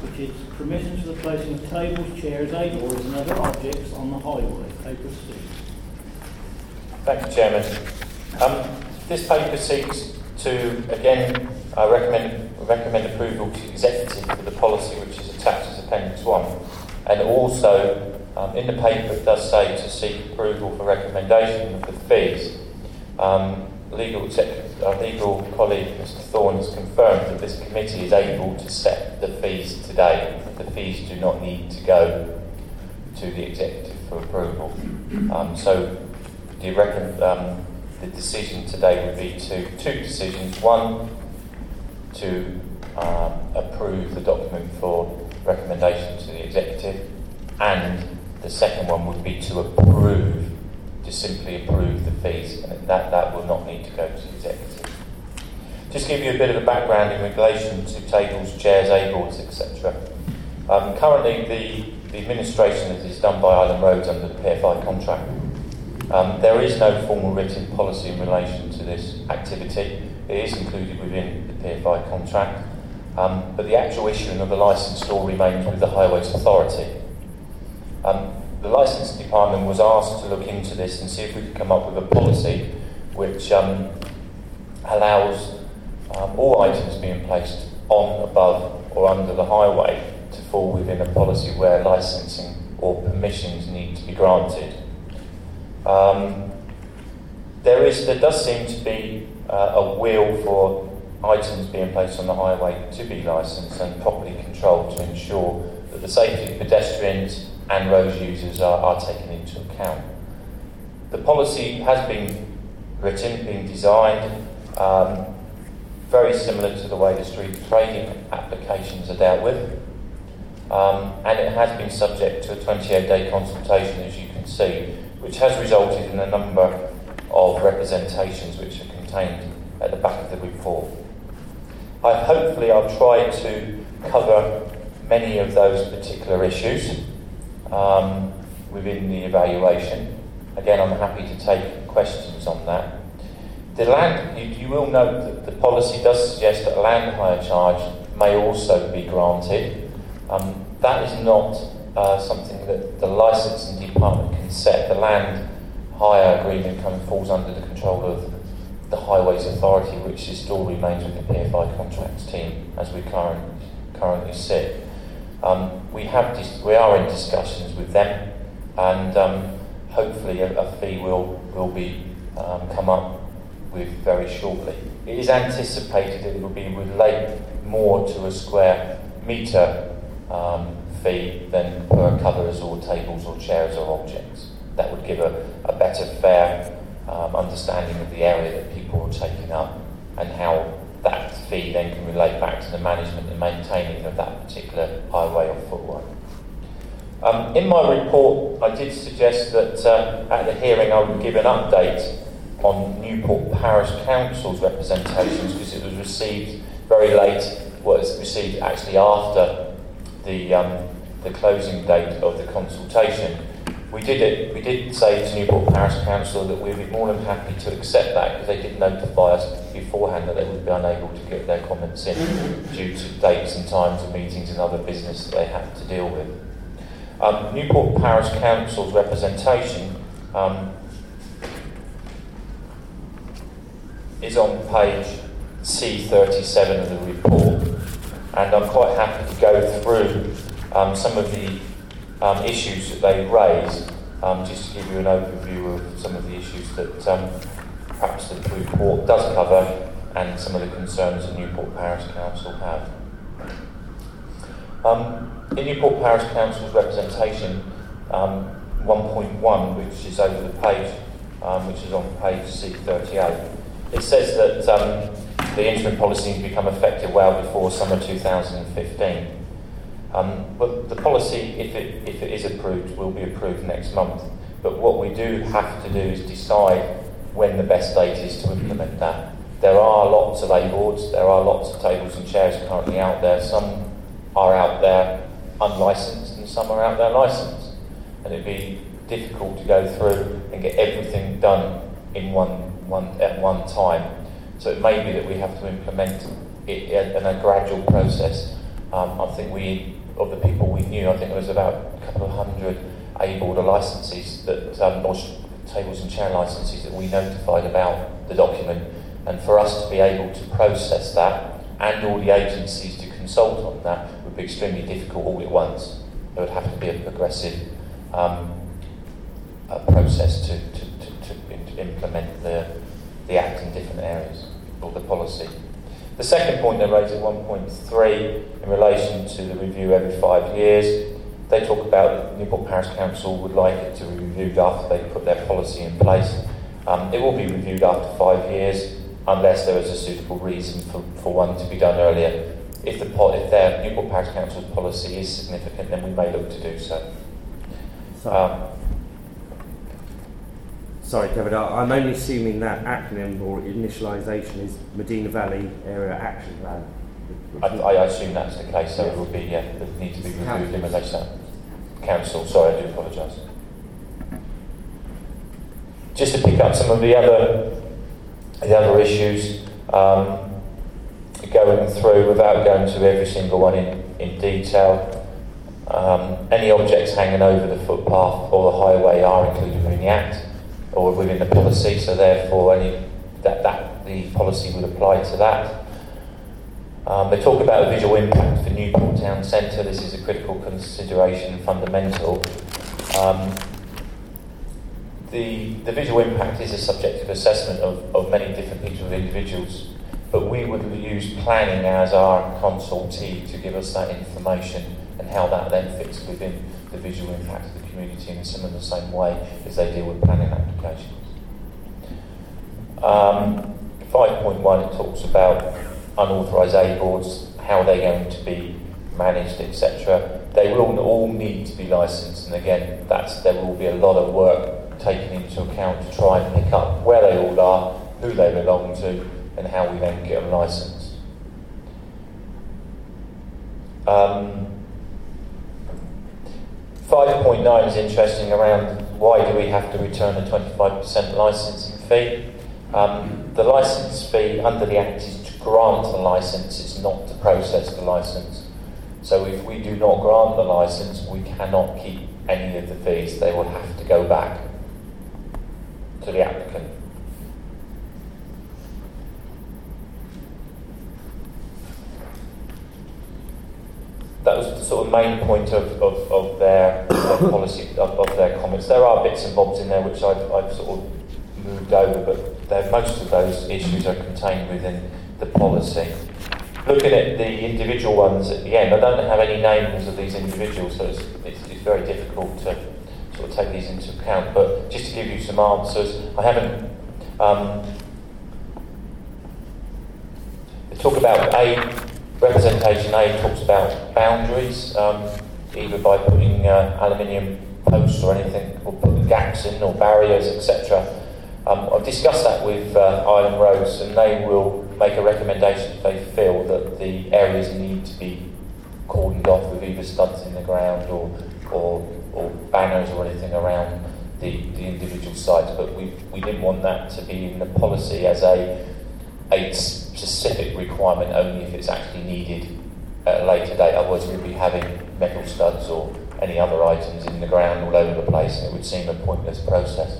which is permission to the placing of tables, chairs, A-boards and other objects on the highway. Paper C. Thank you, Chairman. This paper seeks to, again, recommend approval to the Executive for the policy which is attached as Appendix 1. And also, in the paper it does say to seek approval for recommendation of the fees. Our legal colleague, Mr Thorne, has confirmed that this committee is able to set the fees today. The fees do not need to go to the Executive for approval. So the decision today would be two decisions. One, to approve the document for recommendation to the Executive, and the second one would be to simply approve the fees, and that will not need to go to the Executive. Just give you a bit of a background in relation to tables, chairs, A-boards, etc. Currently, the administration is done by Island Roads under the PFI contract. There is no formal written policy in relation to this activity. It is included within the PFI contract, but the actual issuing of the licence still remains with the Highways Authority. The licensing department was asked to look into this and see if we could come up with a policy which allows all items being placed on, above or under the highway to fall within a policy where licensing or permissions need to be granted. There does seem to be a will for items being placed on the highway to be licensed and properly controlled to ensure that the safety of pedestrians and road users are taken into account. The policy has been written, been designed, very similar to the way the street trading applications are dealt with, and it has been subject to a 28-day consultation, as you can see, which has resulted in a number of representations which are contained at the back of the report. Hopefully I'll try to cover many of those particular issues within the evaluation. Again, I'm happy to take questions on that. You will note that the policy does suggest that a land hire charge may also be granted. That is not something that the licensing department can set. The land hire agreement falls under the control of the Highways Authority, which still remains with the PFI contracts team as we currently sit. We are in discussions with them, and hopefully a fee will be come up with very shortly. It is anticipated that it will be relate more to a square metre fee than per covers or tables or chairs or objects. That would give a better, fair understanding of the area that people are taking up and how that fee then can relate back to the management and maintaining of that particular highway or footway. In my report, I did suggest that at the hearing I would give an update on Newport Parish Council's representations, because it was received very late. Well, it was received actually after the closing date of the consultation. We did say to Newport Parish Council that we'd be more than happy to accept that, because they did notify us beforehand that they would be unable to get their comments in due to dates and times of meetings and other business that they had to deal with. Newport Parish Council's representation is on page C37 of the report, and I'm quite happy to go through some of the issues that they raised, just to give you an overview of some of the issues that perhaps the report does cover and some of the concerns that Newport Parish Council have. In Newport Parish Council's representation 1.1, which is over the page, which is on page C38, it says that the interim policy needs to become effective well before summer 2015. But the policy, if it is approved, will be approved next month. But what we do have to do is decide when the best date is to implement that. There are lots of A-boards, there are lots of tables and chairs currently out there. Some are out there unlicensed and some are out there licensed. And it'd be difficult to go through and get everything done in at one time. So it may be that we have to implement it in a gradual process I think of the people we knew, I think there was about a couple of hundred able licences that, or tables and chair licences that we notified about the document. And for us to be able to process that and all the agencies to consult on that would be extremely difficult all at once. There would have to be a progressive process to implement the Act in different areas, or the policy. The second point they raised at 1.3 in relation to the review every 5 years, they talk about Newport Parish Council would like it to be reviewed after they put their policy in place. It will be reviewed after 5 years unless there is a suitable reason for one to be done earlier. If their Newport Parish Council's policy is significant, then we may look to do so. Sorry, Kevin, I'm only assuming that acronym or initialisation is Medina Valley Area Action Plan. I assume that's the case, so it will be, it need to be reviewed in relation to Council. Sorry, I do apologise. Just to pick up some of the other issues, going through without going to every single one in detail. Any objects hanging over the footpath or the highway are included within the Act or within the policy, so therefore the policy would apply to that. They talk about the visual impact for Newport Town Centre. This is a critical consideration, fundamental. The visual impact is a subjective assessment of many different people, individuals, but we would use planning as our consultee to give us that information and how that then fits within the visual impact of the community in some of the same way as they deal with planning applications. 5.1, it talks about unauthorised A boards, how they're going to be managed, etc. They will all need to be licensed, and again, there will be a lot of work taken into account to try and pick up where they all are, who they belong to, and how we then get them licensed. 5.9 is interesting around why do we have to return a 25% licensing fee. The licence fee under the Act is to grant the licence, it's not to process the licence. So if we do not grant the licence, we cannot keep any of the fees. They will have to go back to the applicant. That was the sort of main point of their policy, of their comments. There are bits and bobs in there which I've sort of moved over, but most of those issues are contained within the policy. Looking at the individual ones at the end, I don't have any names of these individuals, so it's very difficult to sort of take these into account. But just to give you some answers, I haven't. They talk about representation A talks about boundaries, either by putting aluminium posts or anything, or putting gaps in, or barriers, etc. I've discussed that with Island Roads, and they will make a recommendation if they feel that the areas need to be cordoned off with either studs in the ground or banners or anything around the individual sites. But we didn't want that to be in the policy as a specific requirement only if it's actually needed at a later date. Otherwise we'd be having metal studs or any other items in the ground all over the place, and it would seem a pointless process.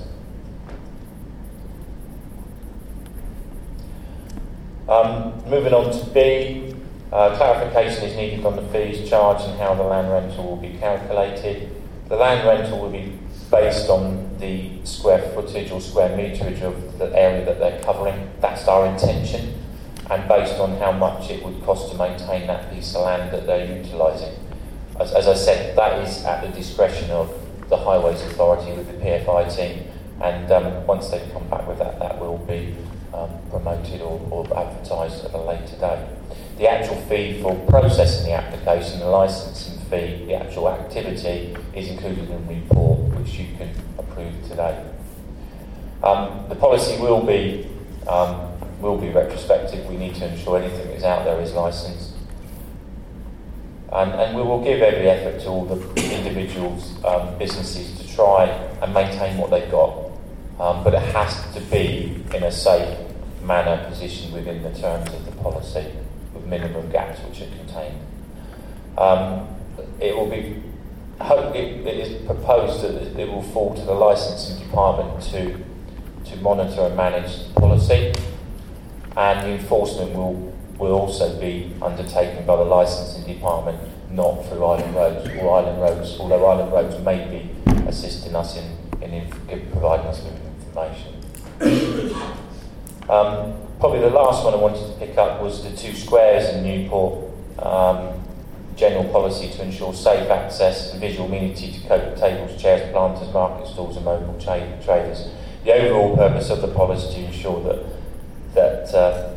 Moving on to B, clarification is needed on the fees charged and how the land rental will be calculated. The land rental will be based on the square footage or square meterage of the area that they're covering. That's our intention, and based on how much it would cost to maintain that piece of land that they're utilising. As I said, that is at the discretion of the Highways Authority with the PFI team, and once they've come back with that, that will be promoted or advertised at a later date. The actual fee for processing the application, the licensing fee, the actual activity is included in the report which you can approve today. The policy will be retrospective. We need to ensure anything that's out there is licensed. And we will give every effort to all the individuals, businesses to try and maintain what they've got. But it has to be in a safe manner, positioned within the terms of the policy, with minimum gaps which are contained. It will be. It is proposed that it will fall to the licensing department to monitor and manage the policy, and the enforcement will also be undertaken by the licensing department, not through Island Roads or Island Roads, although Island Roads may be assisting us in providing us with information. Probably the last one I wanted to pick up was the 2 squares in Newport. General policy to ensure safe access and visual amenity to cope with tables, chairs, planters, market stalls and mobile traders. The overall purpose of the policy is to ensure that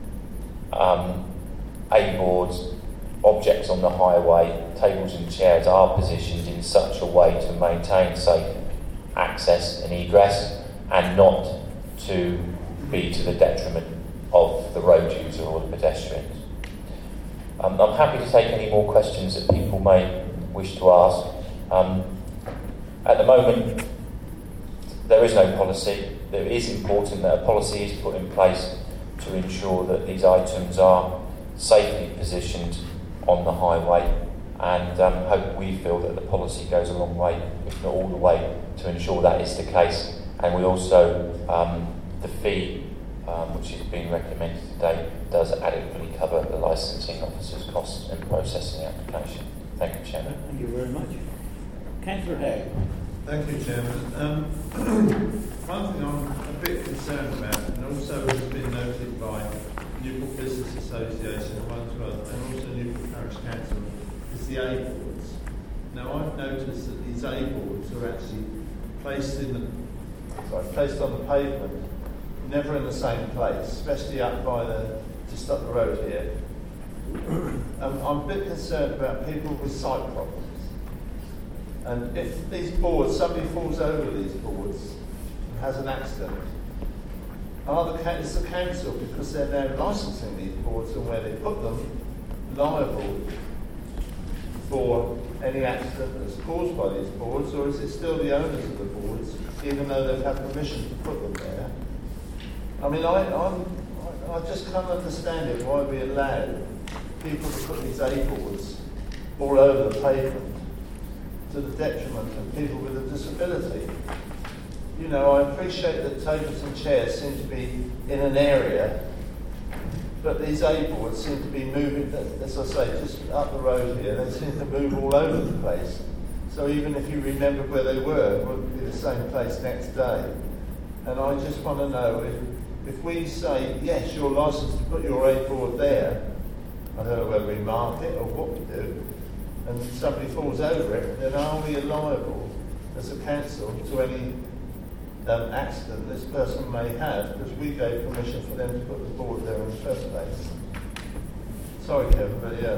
A-boards, objects on the highway, tables and chairs are positioned in such a way to maintain safe access and egress, and not to be to the detriment of the road user or the pedestrians. I'm happy to take any more questions that people may wish to ask. At the moment, there is no policy. It is important that a policy is put in place to ensure that these items are safely positioned on the highway, and we feel that the policy goes a long way, if not all the way, to ensure that is the case. And we also, the fee which is being recommended today does adequately cover the licensing officer's costs and processing the application. Thank you, Chairman. Thank you very much. Councillor Hare. Thank you, Chairman. One thing I'm a bit concerned about, and also has been noted by Newport Business Association and also Newport Parish Council, is the A-boards. Now, I've noticed that these A-boards are actually placed on the pavement, never in the same place, especially just up the road here. I'm a bit concerned about people with sight problems. And if these boards, somebody falls over these boards and has an accident, is the council, because they're now licensing these boards and where they put them, liable for any accident that's caused by these boards, or is it still the owners of the boards, even though they've had permission to put them there? I mean, I just can't understand it, why we allow people to put these A-boards all over the pavement to the detriment of people with a disability. You know, I appreciate that tables and chairs seem to be in an area, but these A-boards seem to be moving, as I say, just up the road here, they seem to move all over the place. So even if you remember where they were, it wouldn't be the same place next day. And I just want to know if we say, yes, you're licensed to put your A-board there, I don't know whether we mark it or what we do, and somebody falls over it, then are we liable as a council to any accident this person may have, because we gave permission for them to put the board there in the first place? Sorry, Kevin, but yeah.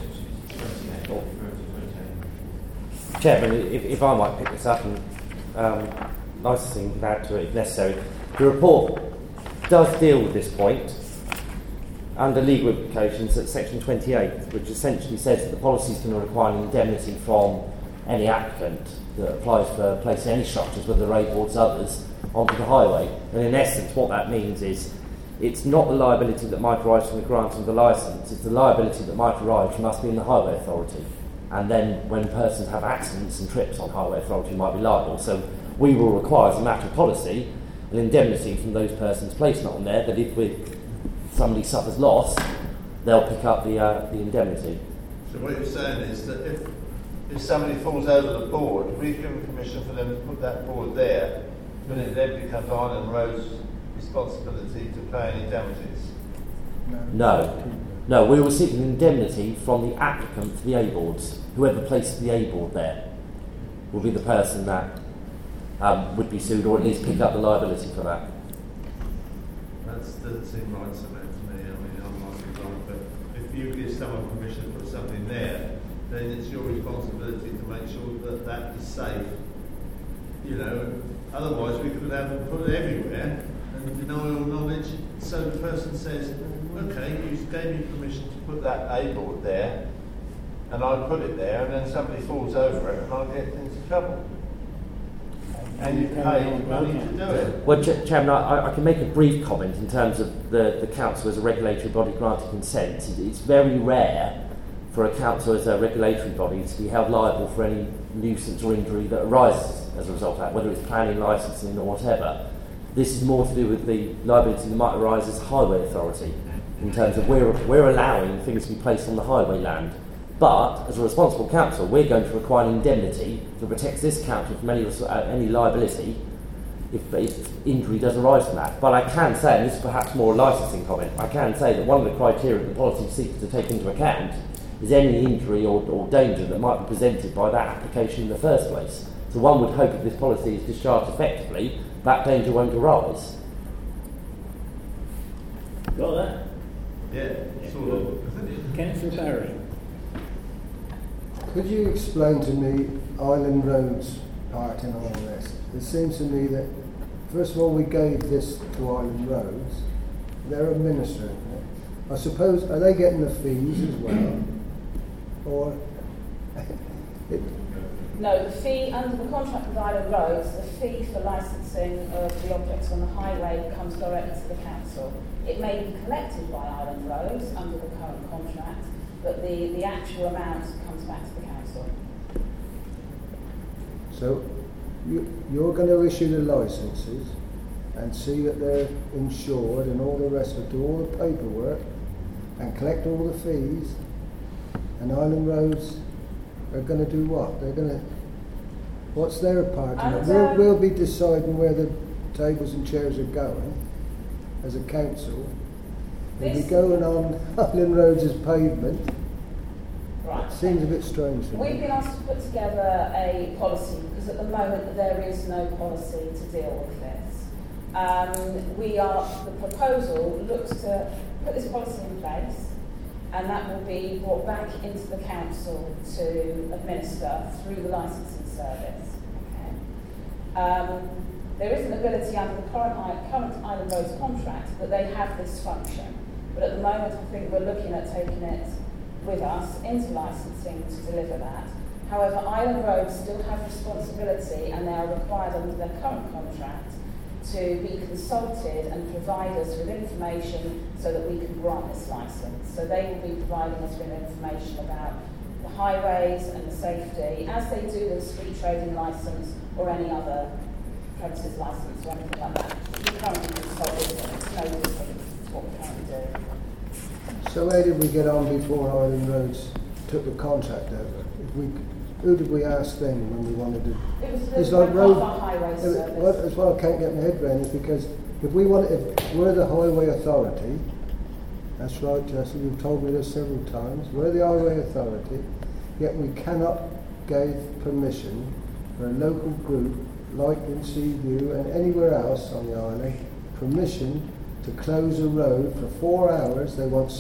Chairman, if I might pick this up and licensing can add to it if necessary. The report does deal with this point under legal implications at section 28, which essentially says that the policy is going to require an indemnity from any applicant that applies for placing any structures, whether they're A-boards, others, onto the highway. And in essence, what that means is it's not the liability that might arise from the granting of the licence, it's the liability that might arise from us being the highway authority. And then when persons have accidents and trips on highway authority might be liable. So we will require, as a matter of policy, an indemnity from those persons placing it on there, that if somebody suffers loss, they'll pick up the indemnity. So what you're saying is that if somebody falls over the board, we've given permission for them to put that board there, but it then becomes Island Road's responsibility to pay any damages? No, we will seek an indemnity from the applicant for the A-boards. Whoever places the A-board there will be the person that would be sued, or at least pick up the liability for that. That doesn't seem right to me. I mean, I might be wrong, but if you give someone permission to put something there, then it's your responsibility to make sure that that is safe. You know, otherwise we could have them put it everywhere and deny all knowledge. So the person says, okay, you gave me permission to put that A-board there, and I put it there, and then somebody falls over it, and I get into trouble. And you pay money to do it. Well, Chairman, I can make a brief comment in terms of the council as a regulatory body granting consent. It's very rare for a council as a regulatory body to be held liable for any nuisance or injury that arises as a result of that, whether it's planning, licensing or whatever. This is more to do with the liability that might arise as a highway authority in terms of we're allowing things to be placed on the highway land. But as a responsible council, we're going to require an indemnity that protects this council from any liability if injury does arise from that. But I can say, and this is perhaps more a licensing comment, I can say that one of the criteria the policy seeks to take into account is any injury or danger that might be presented by that application in the first place. So one would hope if this policy is discharged effectively, that danger won't arise. Got that? Yeah, sort of. Councillor Barry. Could you explain to me Island Road's part in all this? It seems to me that, first of all, we gave this to Island Roads. They're administering it. I suppose, are they getting the fees as well? Or... No, the fee under the contract with Island Roads, the fee for licensing of the objects on the highway comes directly to the council. It may be collected by Island Roads under the current contract, but the actual amount comes back to the council. So you're going to issue the licences and see that they're insured and all the rest of it, do all the paperwork and collect all the fees, and Island Roads are going to do what? They're going to... What's their part in it? We'll be deciding where the tables and chairs are going as a council. We'll be going on Island Roads' pavement. Right. Seems a bit strange to me. We've been asked to put together a policy because at the moment there is no policy to deal with this. The proposal looks to put this policy in place, and that will be brought back into the council to administer through the licensing service. Okay. There is an ability under the current Island Roads contract that they have this function, but at the moment I think we're looking at taking it with us into licensing to deliver that. However, Island Roads still have responsibility and they are required under their current contract to be consulted and provide us with information so that we can grant this licence. So they will be providing us with information about the highways and the safety, as they do with a street trading licence or any other premises licence or anything like that. We currently consult with them. It's no different to what we currently do. So where did we get on before Island Roads took the contract over? Who did we ask then when we wanted to... It was the road highway service. That's what I can't get my head around, is because if we're the highway authority, that's right, Jesse, you've told me this several times, we're the highway authority, yet we cannot give permission for a local group like in Seaview and anywhere else on the island, permission to close a road for 4 hours. They want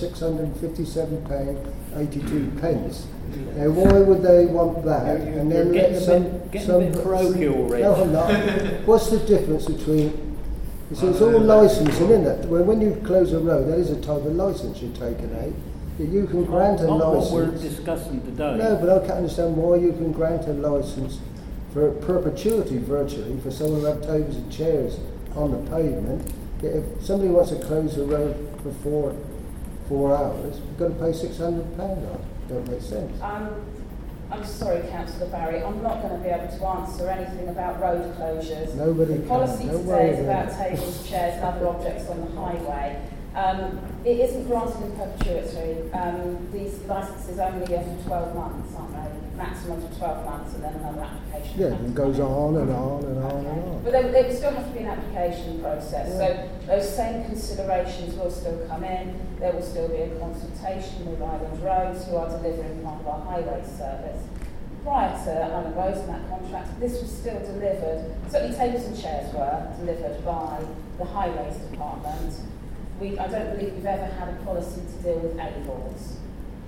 £657.82. Now, why would they want that? And then getting a bit parochial, Rich. No, I'm not. What's the difference between... It's all licensing, isn't it? When you close a road, that is a type of licence you're taking out. You can grant a licence... What we're discussing today. No, but I can't understand why you can grant a licence for perpetuity, virtually, for someone to have tables and chairs on the pavement. If somebody wants to close a road for 4 hours, you've got to pay £600 on it. Don't make sense. I'm sorry, Councillor Barry, I'm not going to be able to answer anything about road closures. Nobody the policy can. today is about tables, chairs and other objects on the highway. It isn't granted in perpetuity. These licences only are for 12 months, aren't they? Maximum for 12 months and then another application. Yeah, it goes on and on and on and on. But there still has to be an application process. Yeah. So those same considerations will still come in. There will still be a consultation with Island Roads, who are delivering part of our highway service. Prior to Island Roads and that contract, this was still delivered, certainly tables and chairs were delivered by the Highways Department. I don't believe we've ever had a policy to deal with A-boards.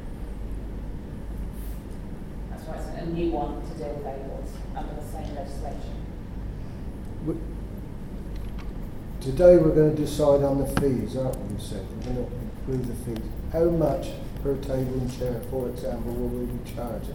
That's why it's a new one to deal with A-boards under the same legislation. Today we're going to decide on the fees, aren't we, you said? We're going to approve the fees. How much per table and chair, for example, will we be charging?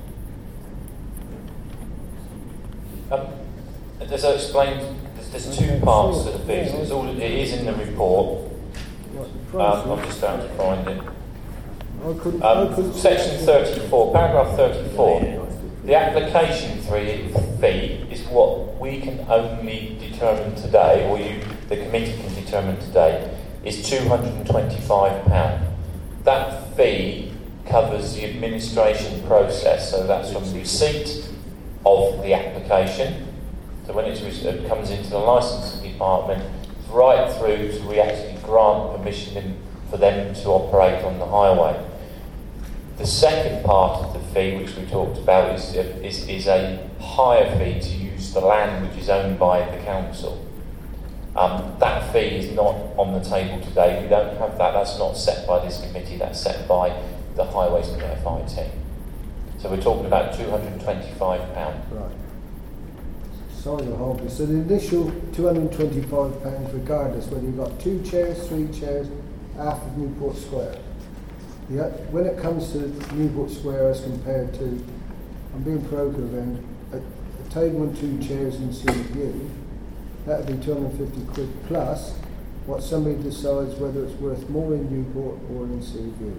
As I explained, there's two parts to the fees. It is in the report. I'm just going to find it. I couldn't Section 34, paragraph 34. The application fee is what we can only determine today, or the committee can determine today, is £225. That fee covers the administration process, so that's from the receipt of the application, so when it comes into the licensing department, right through to we actually grant permission for them to operate on the highway. The second part of the fee, which we talked about, is a higher fee to use the land which is owned by the council. That fee is not on the table today. We don't have that. That's not set by this committee. That's set by the Highways and PFI team. So we're talking about £225. Right. Sorry to hold this. So the initial £225, regardless whether you've got 2 chairs, 3 chairs, half of Newport Square. When it comes to Newport Square as compared to, I'm being parochial then, a table and 2 chairs in Sea View, that would be £250 plus what somebody decides whether it's worth more in Newport or in Sea View.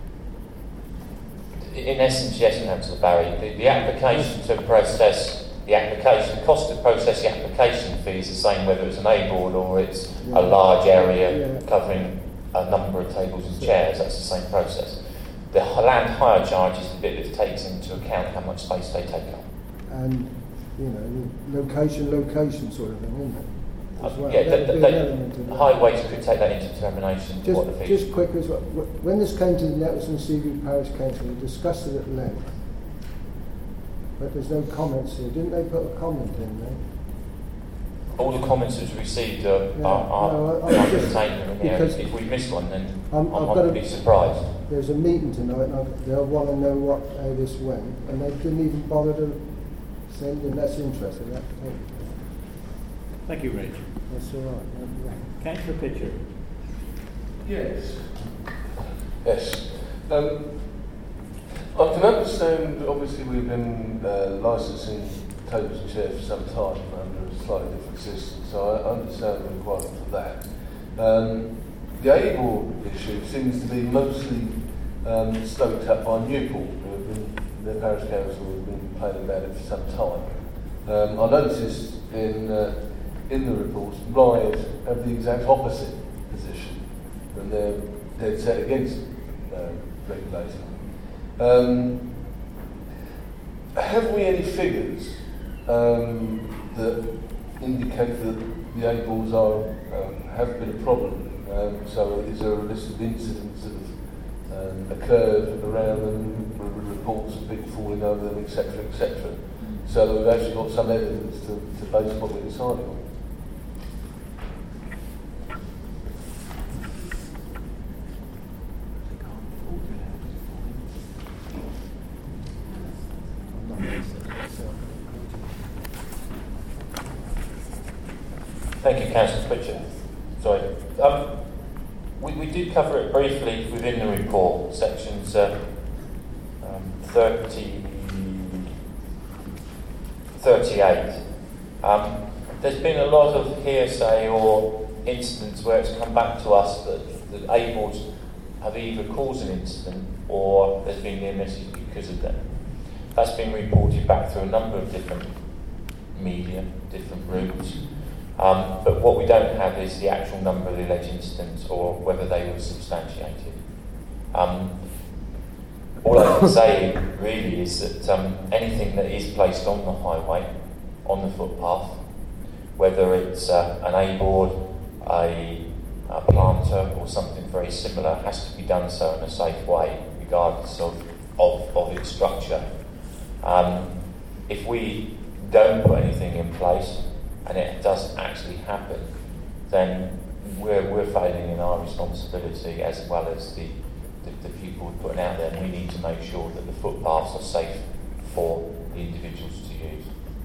In essence, yes, Councillor Barry. The application to process the application, cost to process the application fee is the same whether it's an A-board or it's a large area covering a number of tables and chairs. That's the same process. The land hire charge is the bit that takes into account how much space they take up. And, the location sort of thing, isn't it? As well. Yeah, highways could take that into determination. Just quick as well. When this came to the Nettleton Sea View Parish Council, we discussed it at length. But there's no comments here. Didn't they put a comment in there? All the comments that's received are contained in here. If we miss one, then I'm not be surprised. There's a meeting tonight, and they'll want to know how this went, and they didn't even bother to send in. That's interesting. Thank you, Rich. That's all right. Councillor Pitcher. Yes. I can understand, obviously we've been licensing tables and chairs for some time under a slightly different system, so I understand the requirement for that. The A-board issue seems to be mostly stoked up by Newport, the parish council have been complaining about it for some time. I noticed in the reports, Ryde have the exact opposite position, and they're dead set against regulating. Have we any figures that indicate that the A-balls have been a problem? So is there a list of incidents that have occurred around them, reports of people falling over them, etc., etc., so that we've actually got some evidence to base what we're deciding on? Thank you, Councillor Pitcher. Sorry. We did cover it briefly within the report, sections 38. There's been a lot of hearsay or incidents where it's come back to us that the A-boards have either caused an incident or there's been near misses because of them. That's been reported back through a number of different media, different routes. But what we don't have is the actual number of the alleged incidents or whether they were substantiated. All I can say really is that anything that is placed on the highway, on the footpath, whether it's an A-board, a planter or something very similar, has to be done so in a safe way, regardless of its structure. If we don't put anything in place, and it does actually happen, then we're failing in our responsibility as well as the people we're putting out there, and we need to make sure that the footpaths are safe for the individuals to use.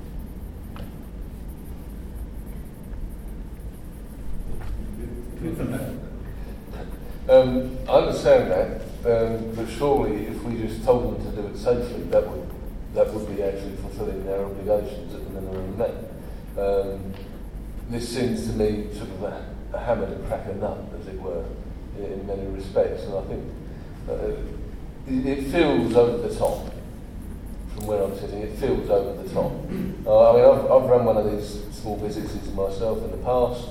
I understand that, but surely if we just told them to do it safely, that would be actually fulfilling their obligations at the minimum met. This seems to me sort of a hammer to crack a nut, as it were, in many respects, and I think it feels over the top. From where I'm sitting, it feels over the top. I mean, I've run one of these small businesses myself in the past,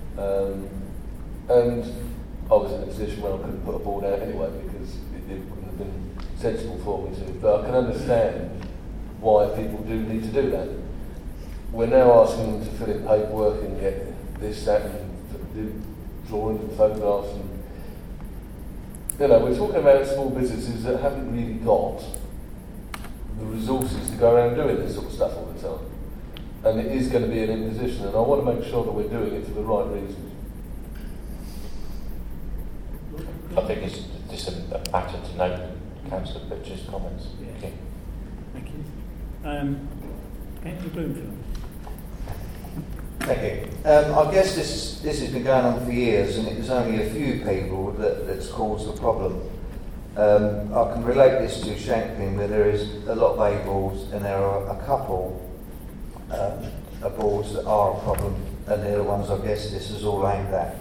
and I was in a position where I couldn't put a board out anyway because it wouldn't have been sensible for me to. But I can understand why people do need to do that. We're now asking them to fill in paperwork and get this, that, and do drawings and photographs. And, you know, we're talking about small businesses that haven't really got the resources to go around doing this sort of stuff all the time. And it is going to be an imposition, and I want to make sure that we're doing it for the right reasons. I think it's just a matter to note Councillor Butcher's comments. Yeah. Okay. Thank you. Councillor Bloomfield. Thank you. I guess this has been going on for years, and it was only a few people that's caused the problem. I can relate this to Shanklin, where there is a lot of A boards, and there are a couple of boards that are a problem, and they're the ones I guess this is all aimed at.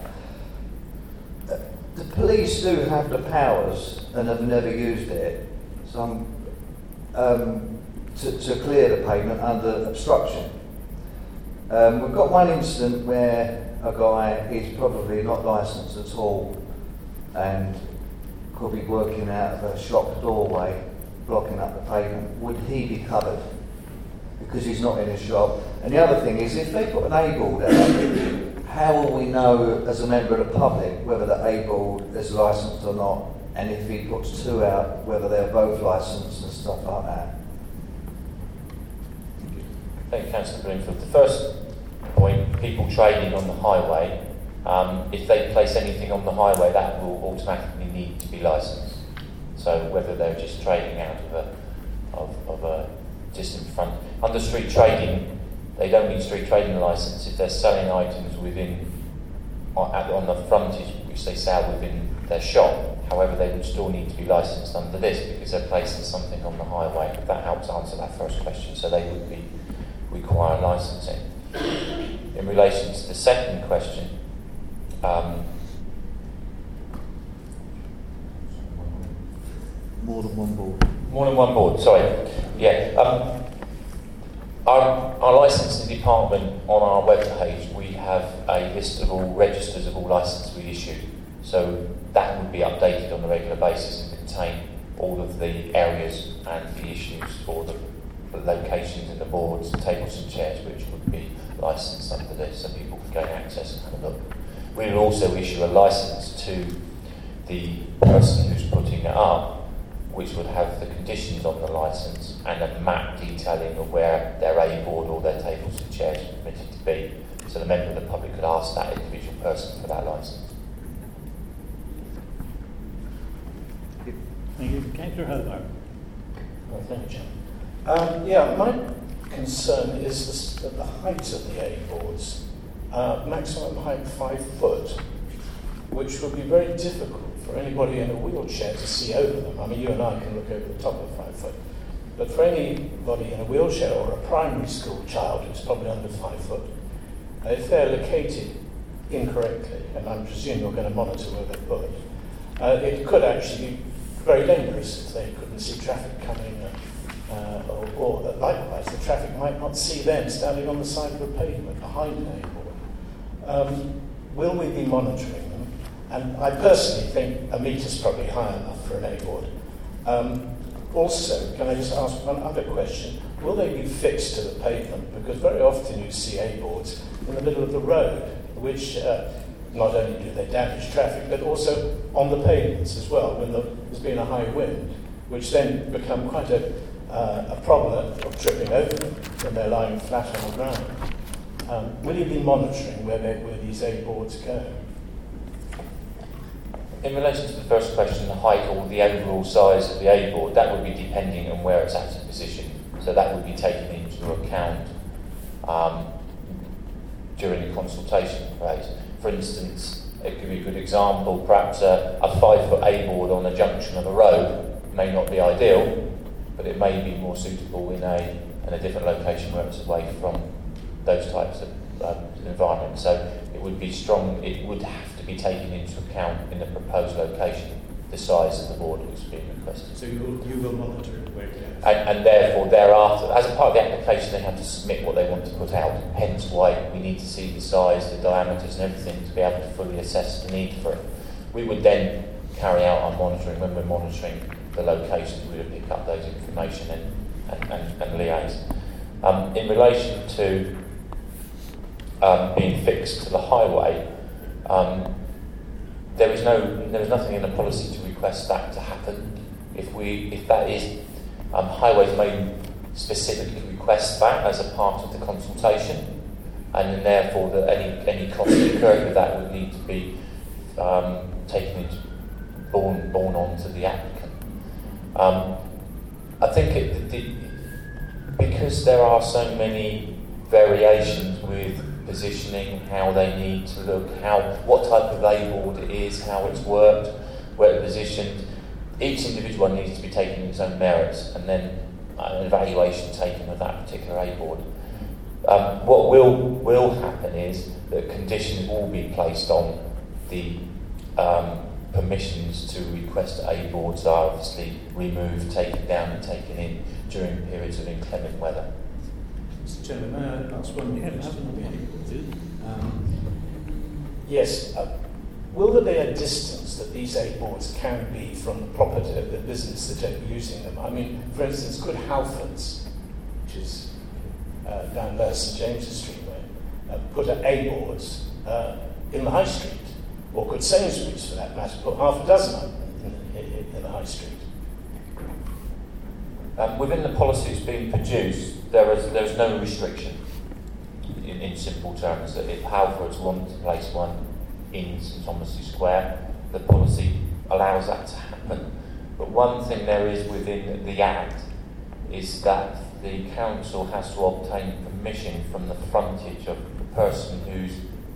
The police do have the powers, and have never used it, to clear the pavement under obstruction. We've got one incident where a guy is probably not licensed at all and could be working out of a shop doorway, blocking up the pavement. Would he be covered? Because he's not in a shop. And the other thing is, if they put an A-board out, how will we know as a member of the public whether the A-board is licensed or not? And if he puts two out, whether they're both licensed and stuff like that? Thank you, Councillor Bloomfield. The first point, people trading on the highway, if they place anything on the highway, that will automatically need to be licensed. So whether they're just trading out of a just in front. Under street trading, they don't need street trading licence if they're selling items within on the frontage which they sell within their shop. However, they would still need to be licensed under this because they're placing something on the highway. If that helps answer that first question, so they would require licensing. In relation to the second question, More than one board. more than one board. Sorry, yeah. Our licensing department, on our webpage, we have a list of all registers of all licences we issue. So that would be updated on a regular basis and contain all of the areas and the issues for the locations in the boards, tables and chairs, which would be licensed under this, so people can gain access and have a look. We will also issue a licence to the person who's putting it up, which would have the conditions on the licence and a map detailing of where their A-board or their tables and chairs are permitted to be. So the member of the public could ask that individual person for that licence. Thank you. Councillor Hobart. Thank you, Chairman. Yeah, my concern is that the height of the A-boards, maximum height 5 foot, which would be very difficult for anybody in a wheelchair to see over them. I mean, you and I can look over the top of 5 foot. But for anybody in a wheelchair or a primary school child who's probably under 5 foot, if they're located incorrectly, and I presume you're going to monitor where they're put, it could actually be very dangerous if they couldn't see traffic coming, or likewise, the traffic might not see them standing on the side of a pavement behind an A-board. Will we be monitoring them? And I personally think a meter's probably high enough for an A-board. Also, can I just ask one other question? Will they be fixed to the pavement? Because very often you see A-boards in the middle of the road, which not only do they damage traffic, but also on the pavements as well, when there's been a high wind, which then become quite a problem of tripping over them when they're lying flat on the ground. Will you be monitoring where these A-boards go? In relation to the first question, the height or the overall size of the A-board, that would be depending on where it's actually positioned. So that would be taken into account during the consultation phase. For instance, it could be a good example, perhaps a 5 foot A-board on a junction of a road may not be ideal, but it may be more suitable in a different location where it's away from those types of environments. So it would be strong, it would have to be taken into account in the proposed location the size of the board which is being requested. So you will monitor where it goes. And therefore, thereafter, as a part of the application, they have to submit what they want to put out. Hence why we need to see the size, the diameters and everything to be able to fully assess the need for it. We would then carry out our monitoring. When we're monitoring the locations, we would pick up those information and liaise. In relation to being fixed to the highway, there is nothing in the policy to request that to happen. If that is, highways may specifically request that as a part of the consultation, and then therefore that any costs incurred with that would need to be borne on to the applicant. I think because there are so many variations with positioning, how they need to look, what type of A-board it is, how it's worked, where it's positioned. Each individual one needs to be taken its own merits, and then an evaluation taken of that particular A-board. What will happen is that conditions will be placed on the permissions to request A-boards are obviously removed, taken down and taken in during periods of inclement weather. Mr. Chairman, may I ask one question? Yes. Will there be a distance that these A-boards can be from the property of the business that are using them? I mean, for instance, could Halfords, which is down there St James's Street way, put A-boards in the High Street? Or could Sainsbury's, for that matter, put half a dozen in the High Street? Within the policy that's being produced, there's no restriction, in simple terms, that if Halfords want to place one in St Thomas's Square, the policy allows that to happen. But one thing there is within the Act is that the council has to obtain permission from the frontage of the person who's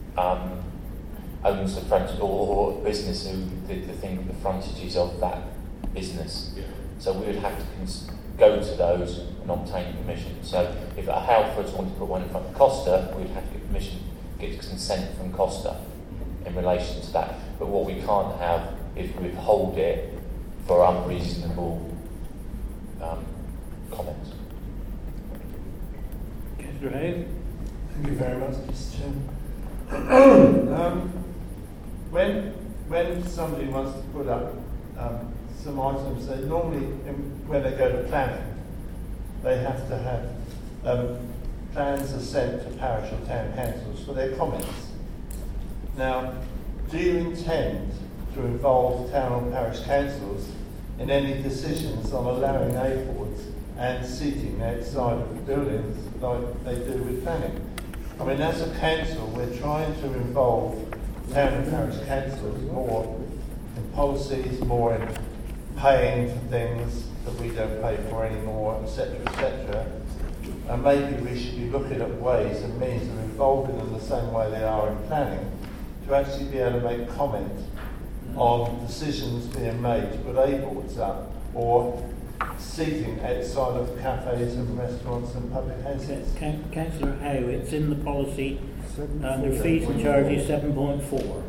owns the frontage, or business who the thing, the frontages of that business. Yeah. So we would have to go to those and obtain permission. So if a Halfords wanted to put one in front of Costa, we'd have to get permission, get consent from Costa in relation to that. But what we can't have is withhold it for unreasonable comments. Councillor Hayes? Thank you very much, Mr. Chairman. When somebody wants to put up some items, they normally, when they go to planning, they have to have plans are sent to parish or town councils for their comments. Now, do you intend to involve town or parish councils in any decisions on allowing A-boards and seating outside of the buildings like they do with planning? I mean, as a council, we're trying to involve town and parish councils more in policies, more in paying for things that we don't pay for anymore, etc., etc. And maybe we should be looking at ways and means of involving them the same way they are in planning, to actually be able to make comment on decisions being made to put A-boards up, or seating outside of cafes and restaurants and public houses. Councillor Howe, it's in the policy under fees and charges 7.4.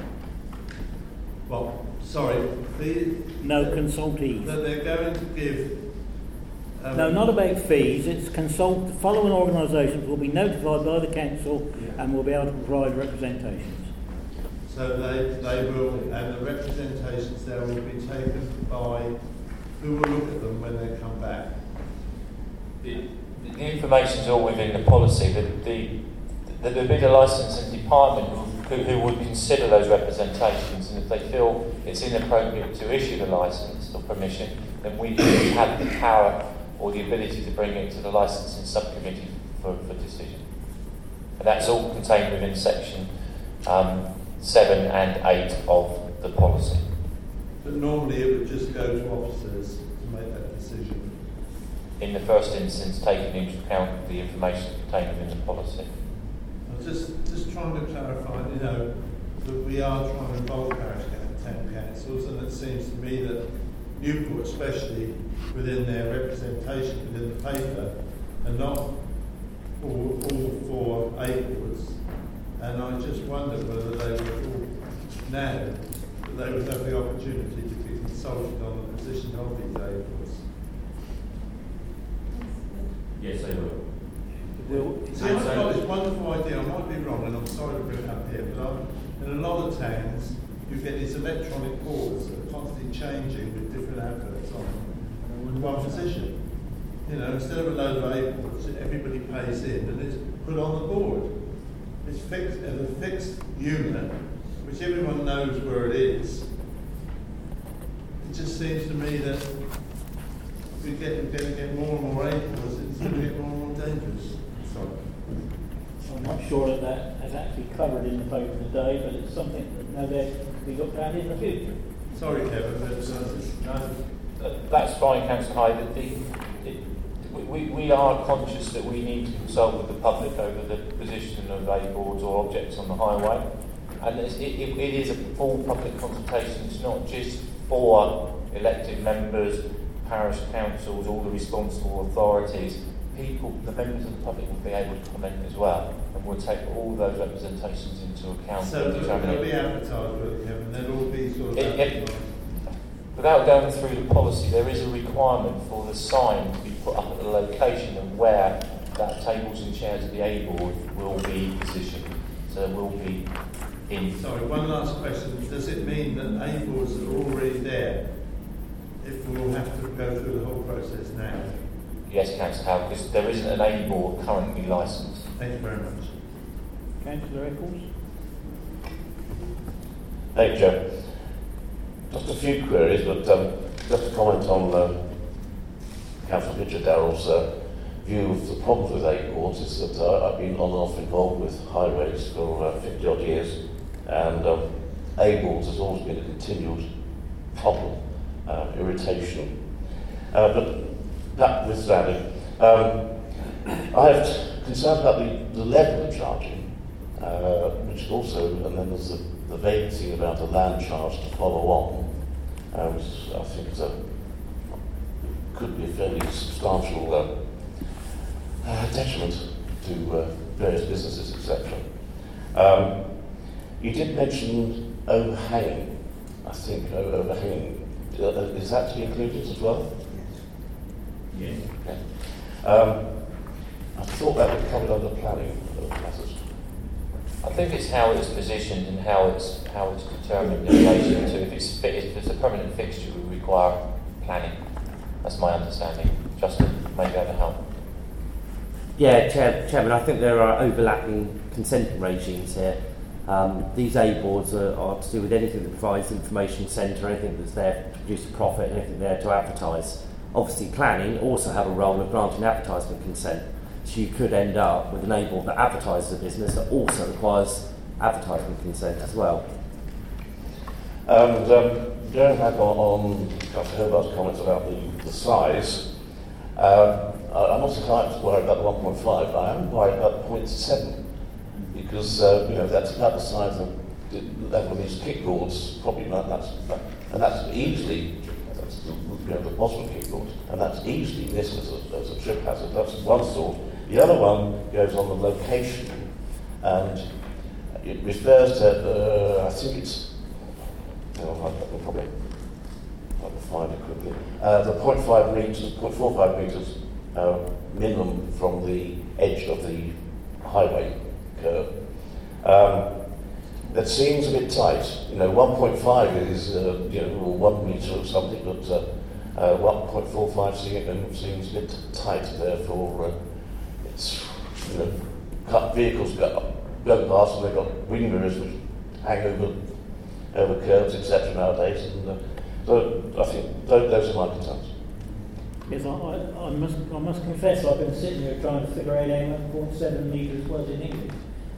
Well, sorry, No consultees. that they're going to give. No, not about fees. It's following organisations will be notified by the council and will be able to provide representations. So they will, and the representations there will be taken by, who will look at them when they come back? The information is all within the policy. There'll be the licensing department who would consider those representations, and if they feel it's inappropriate to issue the licence or permission, then we have the power or the ability to bring it to the licensing subcommittee for decision. And that's all contained within section 7 and 8 of the policy. But normally it would just go to officers to make that decision. In the first instance, taking into account the information contained within the policy. I was just trying to clarify, that we are trying to involve parish town councils, and it seems to me that Newport, especially within their representation within the paper, are not all for A-boards. And I just wonder whether they would all now that they would have the opportunity to be consulted on the position of these A-boards? Yes, they will. See, I've got this wonderful idea, I might be wrong, and I'm sorry to bring it up here, but in a lot of towns, you get these electronic boards that are constantly changing with different adverts on them with one position. You know, instead of a load of A-boards, everybody pays in and it's put on the board. It's fixed as a fixed unit, which everyone knows where it is. It just seems to me that we're going to get more and more A-boards, it's going to get more and more dangerous. Sorry. I'm not sure that is actually covered in the paper today, but it's something that no doubt we looked at in the future. Sorry, Kevin, but That's fine, Councillor Hyde. We are conscious that we need to consult with the public over the position of A-boards or objects on the highway. And it is a full public consultation. It's not just for elected members, parish councils, all the responsible authorities. People, the members of the public will be able to comment as well, and we'll take all those representations into account. So they'll be advertised, Kevin, they'll all be sort of without going through the policy, there is a requirement for the sign to be put up at the location of where that tables and chairs of the A-board will be positioned. So it will be in. Sorry, one last question. Does it mean that A-boards are already there if we all have to go through the whole process now? Yes, Councillor Howard, because there isn't an A-board currently licensed. Thank you very much. Councillor Eccles? Thank you, Chair. Just a few queries, but just to comment on Councillor Richard Darrell's view of the problems with A-boards is that I've been on and off involved with highways for 50 odd years, and A-boards has always been a continued problem, irritation. But notwithstanding, I have concerns about the level of charging, which also, and then there's the vacancy about a land charge to follow on, which I think could be a fairly substantial detriment to various businesses, etc. You did mention overhanging. I think overhanging. Is that to be included as well? Yes. Okay. I thought that would be covered under planning matters. I think it's how it's positioned and how it's determined in relation to if it's a permanent fixture, we require planning. That's my understanding. Justin, maybe able to help. Yeah, Chairman, I think there are overlapping consenting regimes here. These A-boards are to do with anything that provides information centre, anything that's there to produce a profit, anything there to advertise. Obviously, planning also have a role of granting advertisement consent. So you could end up with an A-board that advertises a business that also requires advertisement consent as well. And going back on Councillor Herbert's comments about the size, I'm not so worried about the 1.5, but I am worried about the 0.7, because that's about the size of the level of these kickboards. Probably not. That's easily the bottom of kickboards, and that's easily missed as a trip hazard. That's one sort. The other one goes on the location, and it refers to, I think it's, I can probably find it quickly, the 0.5 metres, 0.45 metres minimum from the edge of the highway curve. That seems a bit tight. 1.5 is, 1 metre or something, but 1.45 seems a bit tight, therefore it's, vehicles go past and they've got wing mirrors which hang over curbs, etc. nowadays, and so I think those are my concerns. Yes, I must confess I've been sitting here trying to figure out how 1.7 metres was in English.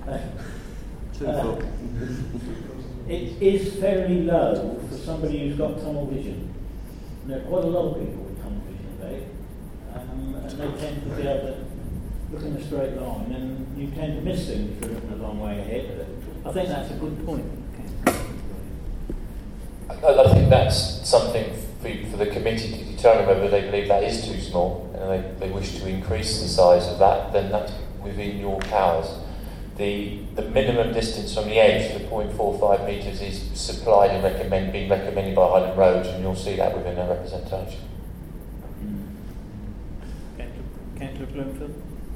It is fairly low for somebody who's got tunnel vision. There are quite a lot of people with tunnel vision today, and they tend to be able to look in a straight line, and you tend to miss things if you're looking a long way ahead. I think that's a good point. I think that's something for the committee to determine whether they believe that is too small and they wish to increase the size of that, then that's within your powers. the minimum distance from the edge, the 0.45 metres, is supplied and being recommended by Highland Roads, and you'll see that within their representation. Councillor Bloomfield?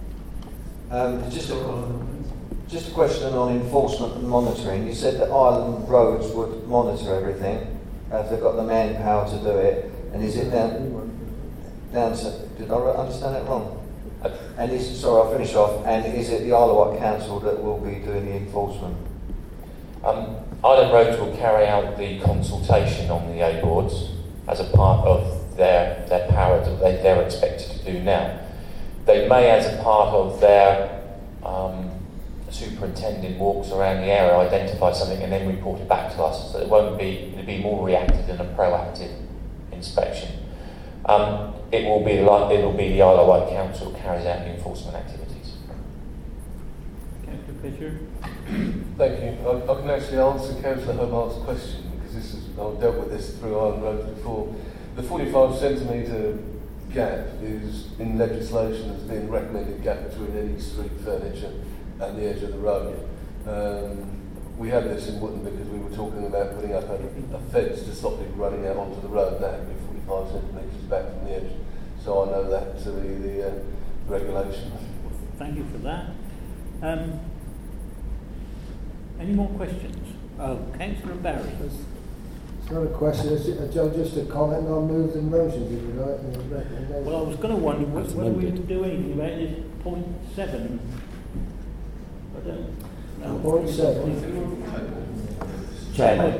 Just a question on enforcement and monitoring. You said that Highland Roads would monitor everything. Have they got the manpower to do it? And is it down to... Did I understand that wrong? And I'll finish off. And is it the Isle of Wight Council that will be doing the enforcement? Island Roads will carry out the consultation on the A boards as a part of their power that they're expected to do now. They may, as a part of their superintendent walks around the area, identify something and then report it back to us. So it'll be more reactive than a proactive inspection. It'll be the Isle of Wight Council that carries out the enforcement activities. Councillor Fisher? Thank you. I can actually answer Councillor Hobart's question, because I've dealt with this through Island Roads before. The 45 centimetre gap is, in legislation, has been recommended gap between any street furniture and the edge of the road. We had this in Wootton because we were talking about putting up a fence to stop people running out onto the road. That had to be 45 centimetres back from the edge. So I know that to be the regulation. Thank you for that. Any more questions? Oh, Councillor Barry. It's not a question, it's just a comment on moves and motions, if you like. Well, I was going to wonder whether we can do anything about this 0.7. I don't know. 0.7. Chairman,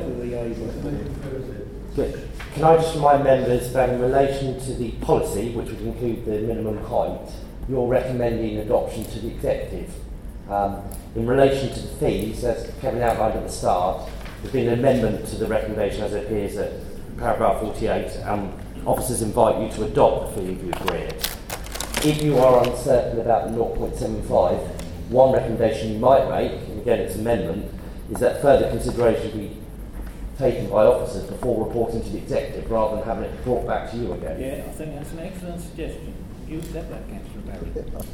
can I just remind members that in relation to the policy, which would include the minimum height, you're recommending adoption to the executive. In relation to the fees, as Kevin outlined at the start, there's been an amendment to the recommendation as it appears at paragraph 48. Officers invite you to adopt the fee if you agree it. If you are uncertain about the 0.75, one recommendation you might make, and again it's amendment, is that further consideration be taken by officers before reporting to the executive rather than having it brought back to you again. Yeah, I think that's an excellent suggestion. You accept that, Councillor Barry?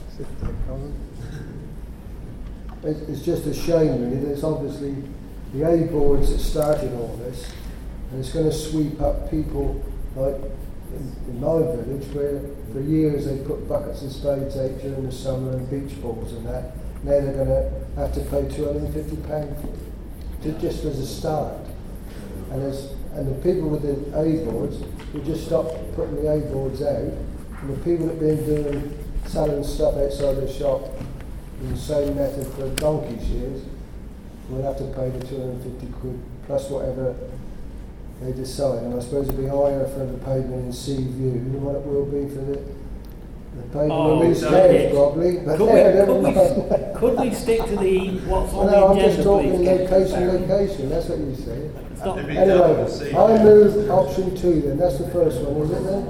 It's just a shame, really. There's obviously the A boards that started all this, and it's going to sweep up people like in my village, where for years they put buckets and spades out during the summer and beach balls and that. Now they're going to have to pay £250 for it, just as a start. And the people with the A boards, we just stopped putting the A boards out, and the people that have been selling stuff outside the shop in the same method for donkey's years will have to pay the £250 plus whatever they decide. And I suppose it'll be higher for the pavement in Sea View than what it will be for the pavement in East Cave, probably. But could we stick to what's on the I'm agenda, just talking please, location, that's what you say. Stop. Anyway, I move option 2 then, that's the first one, is it then?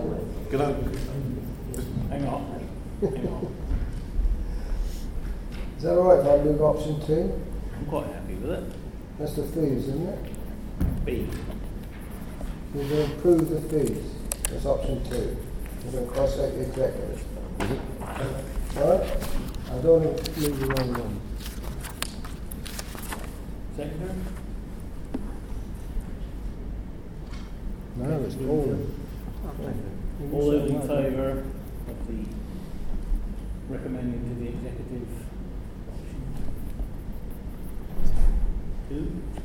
Hang on. Is that alright if I move option 2? I'm quite happy with it. That's the fees, isn't it? B. We're going to approve the fees. That's option 2. We're going to cross out the executive. Alright? I don't want to leave the wrong one. Seconder? No, it's fallen. All those in favour of the recommending to the executive option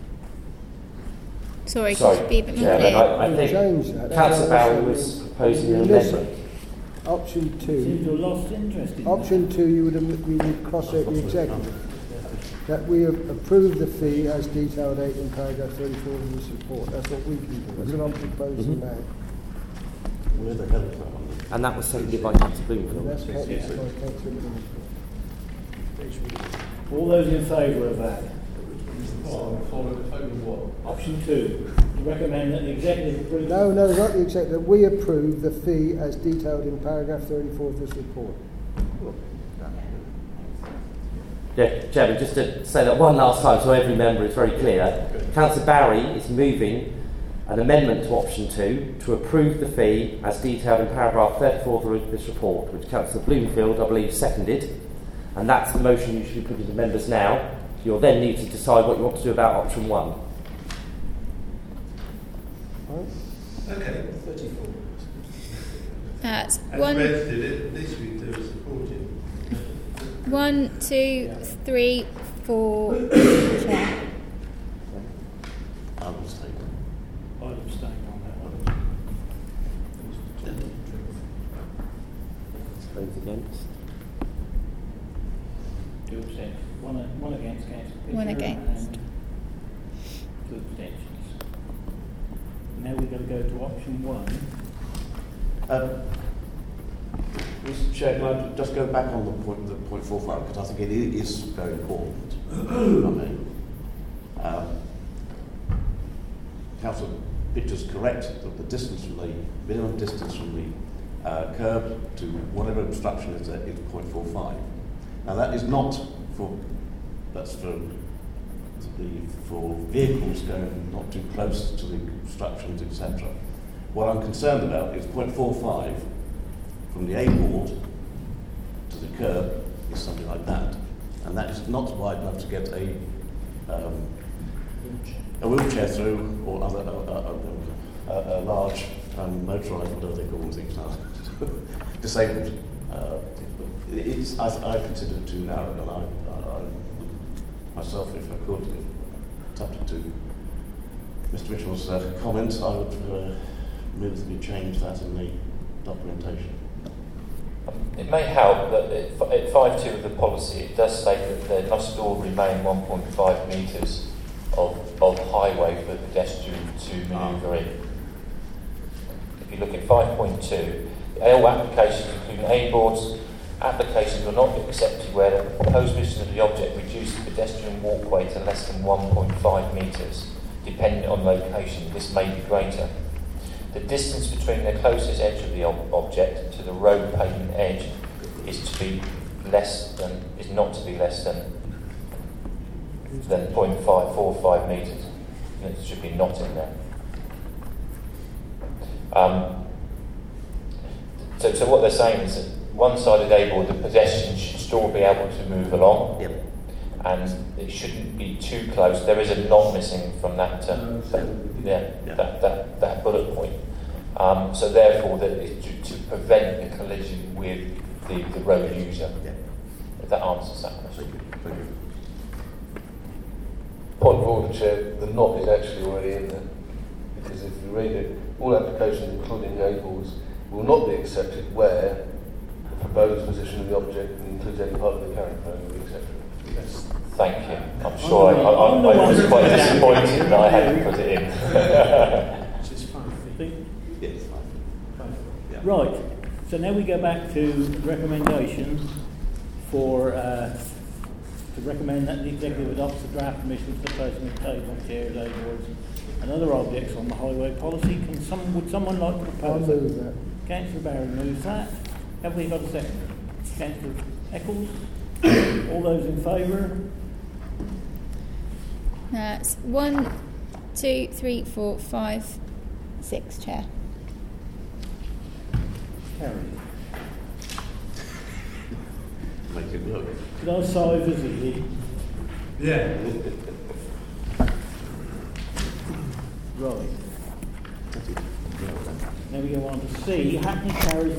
2? Sorry, could you be a bit more Chairman, clear? I think Councillor Barry was proposing an amendment. Option 2. Seems to have lost interest in Option 2, you would cross out the executive. That we have approved the fee as detailed out in paragraph 34 of this report. That's what we can do. That's what I'm proposing now. Where the hell is that one? And that was seconded by Councillor Bloomfield. That's Councillor All those in favour of that? Option 2. To recommend that the executive approve. No, not the executive. We approve the fee as detailed in paragraph 34 of this report. Yeah, Chairman, just to say that one last time so every member is very clear, Councillor Barry is moving an amendment to option 2 to approve the fee as detailed in paragraph 34 of this report, which Councillor Bloomfield, I believe, seconded, And that's the motion you should be putting to members now. You'll then need to decide what you want to do about option 1. Okay. 34. As one. Reds did it, at least we do support it. 1, 2, 3, 4. Chair. I will stay. I'll abstain on that one. Those against? 2 abstentions. One against, Councillor Fisher. 1 against. And 2 abstentions. Now we're going to go to option 1. Mr. Chair, can I just go back on the point 45, because I think it is very important. Councillor Pitcher's correct that the distance from the minimum distance from the curb to whatever obstruction is there is 0.45. Now that is not for vehicles going not too close to the obstructions, etc. What I'm concerned about is 0.45 from the A board to the curb is something like that, and that is not wide enough to get a wheelchair through, or other a large motorised, whatever they call them things now, disabled. I consider it too narrow, and I myself, if I could, subject to Mr. Mitchell's comments, I would move that we change that in the documentation. It may help that at 5.2 of the policy it does state that there must still remain 1.5 metres of highway for the pedestrian to manoeuvre in. If you look at 5.2, all applications, including A-boards, applications will not be accepted where the proposed position of the object reduces the pedestrian walkway to less than 1.5 metres. Depending on location, this may be greater. The distance between the closest edge of the object to the road pavement edge is not to be less than 0.545 metres. It should be not in there. So what they're saying is that one-sided A-board, the pedestrian should still be able to move along. Yep. And it shouldn't be too close. There is a knot missing from that that bullet point. So therefore, that is to prevent the collision with the road user. Yeah. If that answers that question. Thank you. Point of order, Chair, the knot is actually already in there. Because if you read it, all applications, including A-boards, will not be accepted where the proposed position of the object includes any part of the carrying frame will be accepted. Yes. Thank you. I'm sure I was quite disappointed that I hadn't put it in. This is 5. Yes, fine. Yeah. Right, so now we go back to recommendations for to recommend that the executive adopts the draft permission for the placing of tables, chairs, A-boards and other objects on the highway policy. Would someone like to I'll propose that? move that. Councillor Barry moves that. Have we got a second? Councillor Eccles? All those in favour? That's 1, 2, 3, 4, 5, 6, Chair. Carried. Make it work. Did I size as it did? Yeah. Right. Now we go on to C. Hackney carries